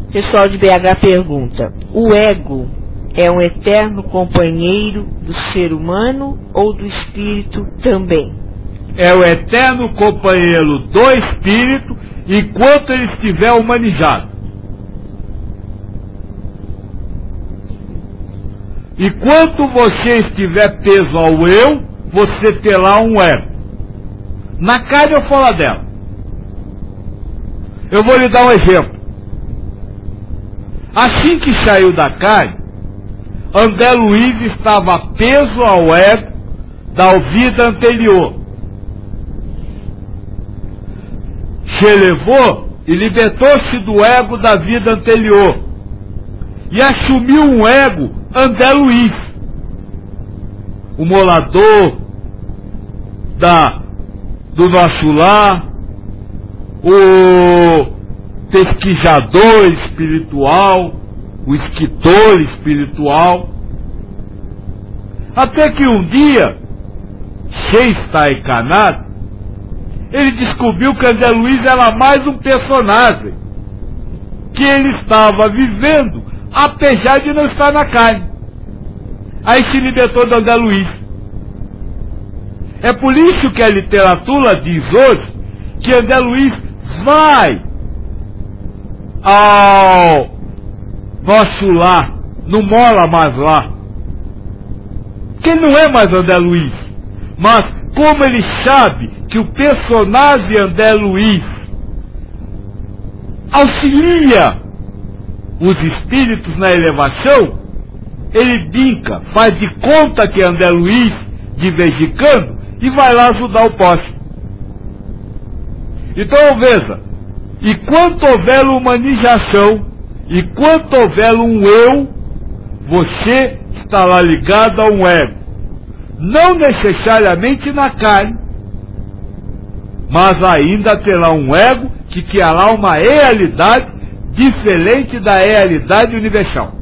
Pessoal de BH pergunta: o ego é um eterno companheiro do ser humano ou do espírito também? É o eterno companheiro do espírito enquanto ele estiver humanizado. Enquanto você estiver preso ao eu, você terá um ego. Na carne ou fora dela. Eu vou lhe dar um exemplo. Assim que saiu da carne, André Luiz estava preso ao ego da vida anterior. Se elevou e libertou-se do ego da vida anterior. E assumiu um ego André Luiz, o morador do nosso lar, o pesquisador espiritual, o escritor espiritual, até que um dia, sem estar encarnado, ele descobriu que André Luiz era mais um personagem que ele estava vivendo, apesar de não estar na carne. Aí se libertou de André Luiz. É por isso que a literatura diz hoje que André Luiz vai ao nosso lar, não mora mais lá. Que ele não é mais André Luiz, mas como ele sabe que o personagem André Luiz auxilia os espíritos na elevação, ele brinca, faz de conta que é André Luiz de vez em quando e vai lá ajudar o poste. Então veja, enquanto houver humanização, enquanto houver um eu, você estará ligado a um ego. Não necessariamente na carne, mas ainda terá um ego que criará uma realidade diferente da realidade universal.